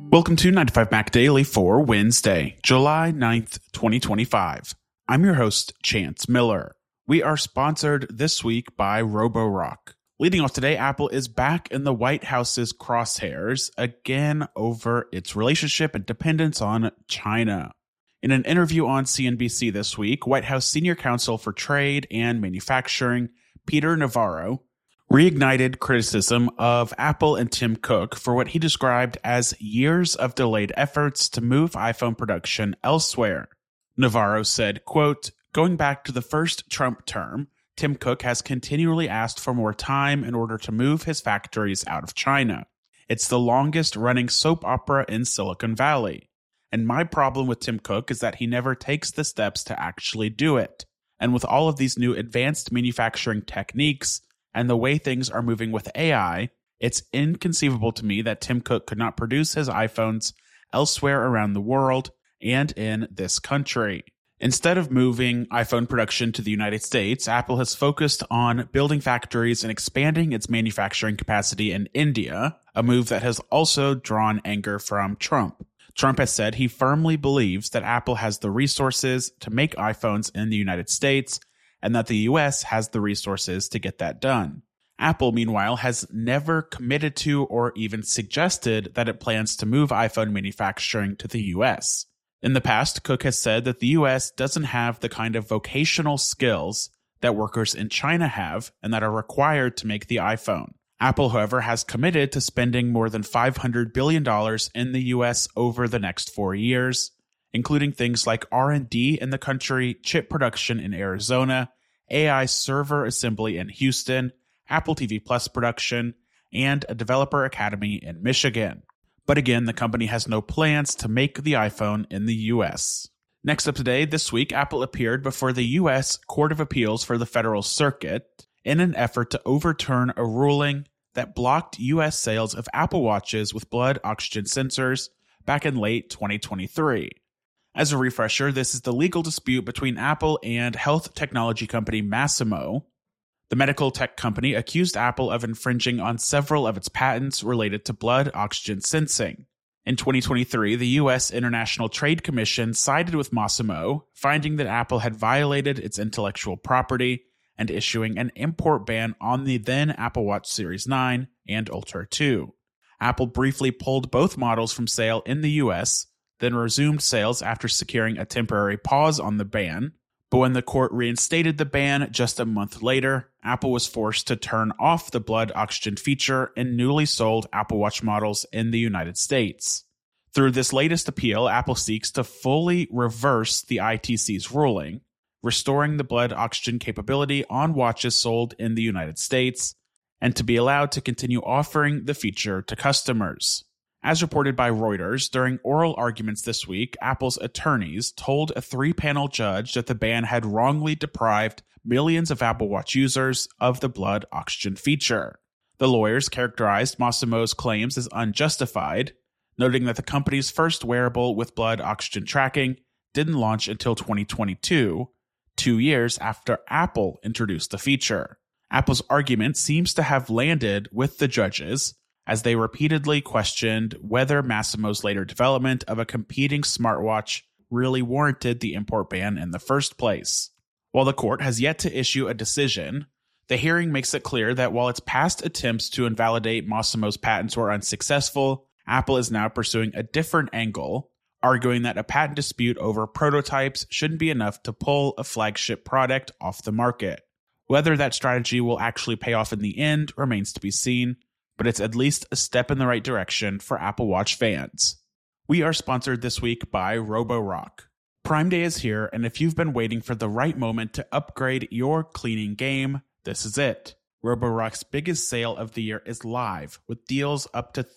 Welcome to 95 Mac Daily for Wednesday, July 9th, 2025. I'm your host, Chance Miller. We are sponsored this week by Roborock. Leading off today, Apple is back in the White House's crosshairs again over its relationship and dependence on China. In an interview on CNBC this week, White House Senior Counsel for Trade and Manufacturing, Peter Navarro, reignited criticism of Apple and Tim Cook for what he described as years of delayed efforts to move iPhone production elsewhere. Navarro said, quote, "Going back to the first Trump term, Tim Cook has continually asked for more time in order to move his factories out of China. It's the longest running soap opera in Silicon Valley. And my problem with Tim Cook is that he never takes the steps to actually do it. And with all of these new advanced manufacturing techniques, and the way things are moving with AI, it's inconceivable to me that Tim Cook could not produce his iPhones elsewhere around the world and in this country." Instead of moving iPhone production to the United States, Apple has focused on building factories and expanding its manufacturing capacity in India, a move that has also drawn anger from Trump. Trump has said he firmly believes that Apple has the resources to make iPhones in the United States and that the US has the resources to get that done. Apple, meanwhile, has never committed to or even suggested that it plans to move iPhone manufacturing to the US. In the past, Cook has said that the US doesn't have the kind of vocational skills that workers in China have and that are required to make the iPhone. Apple, however, has committed to spending more than $500 billion in the US over the next 4 years, including things like R&D in the country, chip production in Arizona, AI server assembly in Houston, Apple TV Plus production, and a developer academy in Michigan. But again, the company has no plans to make the iPhone in the US. Next up today, this week, Apple appeared before the US Court of Appeals for the Federal Circuit in an effort to overturn a ruling that blocked US sales of Apple Watches with blood oxygen sensors back in late 2023. As a refresher, this is the legal dispute between Apple and health technology company Masimo. The medical tech company accused Apple of infringing on several of its patents related to blood oxygen sensing. In 2023, the U.S. International Trade Commission sided with Masimo, finding that Apple had violated its intellectual property and issuing an import ban on the then Apple Watch Series 9 and Ultra 2. Apple briefly pulled both models from sale in the U.S., then resumed sales after securing a temporary pause on the ban. But when the court reinstated the ban just a month later, Apple was forced to turn off the blood oxygen feature in newly sold Apple Watch models in the United States. Through this latest appeal, Apple seeks to fully reverse the ITC's ruling, restoring the blood oxygen capability on watches sold in the United States, and to be allowed to continue offering the feature to customers. As reported by Reuters, during oral arguments this week, Apple's attorneys told a 3-panel judge that the ban had wrongly deprived millions of Apple Watch users of the blood oxygen feature. The lawyers characterized Masimo's claims as unjustified, noting that the company's first wearable with blood oxygen tracking didn't launch until 2022, 2 years after Apple introduced the feature. Apple's argument seems to have landed with the judges, as they repeatedly questioned whether Masimo's later development of a competing smartwatch really warranted the import ban in the first place. While the court has yet to issue a decision, the hearing makes it clear that while its past attempts to invalidate Masimo's patents were unsuccessful, Apple is now pursuing a different angle, arguing that a patent dispute over prototypes shouldn't be enough to pull a flagship product off the market. Whether that strategy will actually pay off in the end remains to be seen, but it's at least a step in the right direction for Apple Watch fans. We are sponsored this week by Roborock. Prime Day is here, and if you've been waiting for the right moment to upgrade your cleaning game, this is it. Roborock's biggest sale of the year is live, with deals up to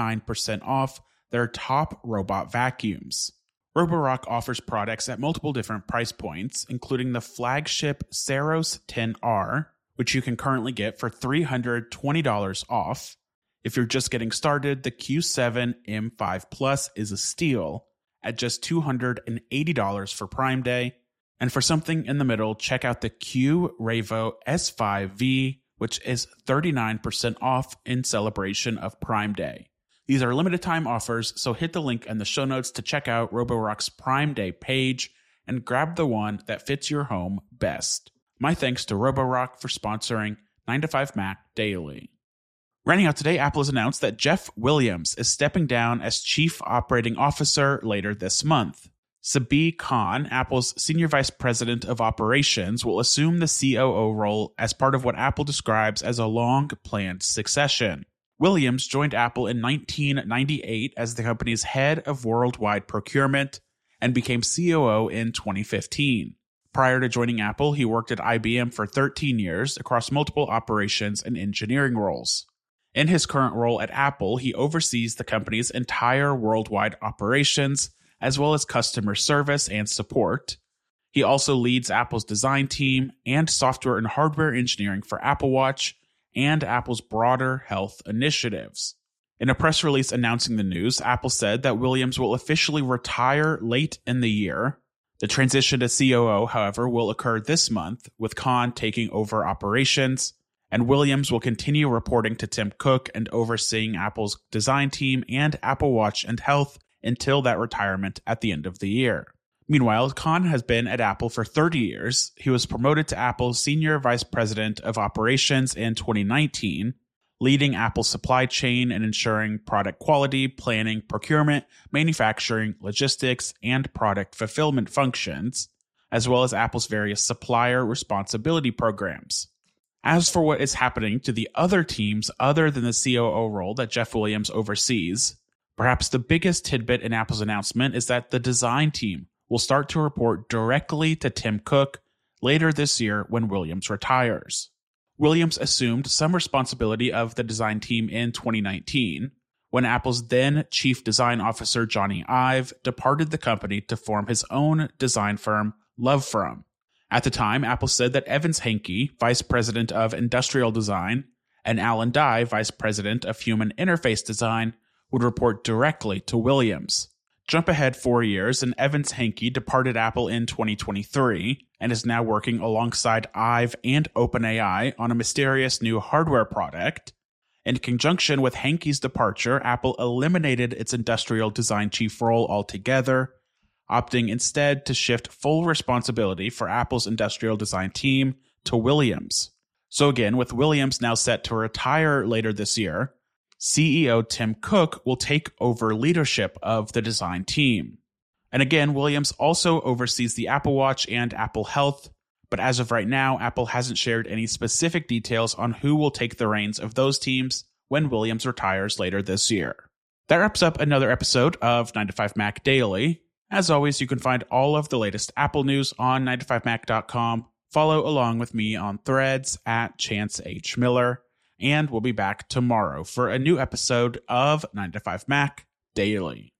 39% off their top robot vacuums. Roborock offers products at multiple different price points, including the flagship Saros 10R, which you can currently get for $320 off. If you're just getting started, the Q7 M5 Plus is a steal at just $280 for Prime Day. And for something in the middle, check out the Q Ravo S5V, which is 39% off in celebration of Prime Day. These are limited time offers, so hit the link in the show notes to check out Roborock's Prime Day page and grab the one that fits your home best. My thanks to Roborock for sponsoring 9to5Mac Daily. Rounding out today, Apple has announced that Jeff Williams is stepping down as Chief Operating Officer later this month. Sabih Khan, Apple's Senior Vice President of Operations, will assume the COO role as part of what Apple describes as a long-planned succession. Williams joined Apple in 1998 as the company's head of worldwide procurement and became COO in 2015. Prior to joining Apple, he worked at IBM for 13 years across multiple operations and engineering roles. In his current role at Apple, he oversees the company's entire worldwide operations, as well as customer service and support. He also leads Apple's design team and software and hardware engineering for Apple Watch and Apple's broader health initiatives. In a press release announcing the news, Apple said that Williams will officially retire late in the year. The transition to COO, however, will occur this month, with Khan taking over operations, and Williams will continue reporting to Tim Cook and overseeing Apple's design team and Apple Watch and health until that retirement at the end of the year. Meanwhile, Khan has been at Apple for 30 years. He was promoted to Apple's Senior Vice President of Operations in 2019, leading Apple's supply chain and ensuring product quality, planning, procurement, manufacturing, logistics, and product fulfillment functions, as well as Apple's various supplier responsibility programs. As for what is happening to the other teams other than the COO role that Jeff Williams oversees, perhaps the biggest tidbit in Apple's announcement is that the design team will start to report directly to Tim Cook later this year when Williams retires. Williams assumed some responsibility of the design team in 2019, when Apple's then Chief Design Officer Johnny Ive departed the company to form his own design firm, Lovefrom. At the time, Apple said that Evans Hankey, Vice President of Industrial Design, and Alan Dye, Vice President of Human Interface Design, would report directly to Williams. Jump ahead 4 years, and Evans Hankey departed Apple in 2023 and is now working alongside Ive and OpenAI on a mysterious new hardware product. In conjunction with Hankey's departure, Apple eliminated its industrial design chief role altogether, opting instead to shift full responsibility for Apple's industrial design team to Williams. So again, with Williams now set to retire later this year, CEO Tim Cook will take over leadership of the design team. And again, Williams also oversees the Apple Watch and Apple Health, but as of right now, Apple hasn't shared any specific details on who will take the reins of those teams when Williams retires later this year. That wraps up another episode of 9to5Mac Daily. As always, you can find all of the latest Apple news on 9to5mac.com. Follow along with me on Threads at Chance H. Miller. And we'll be back tomorrow for a new episode of 9to5Mac Daily.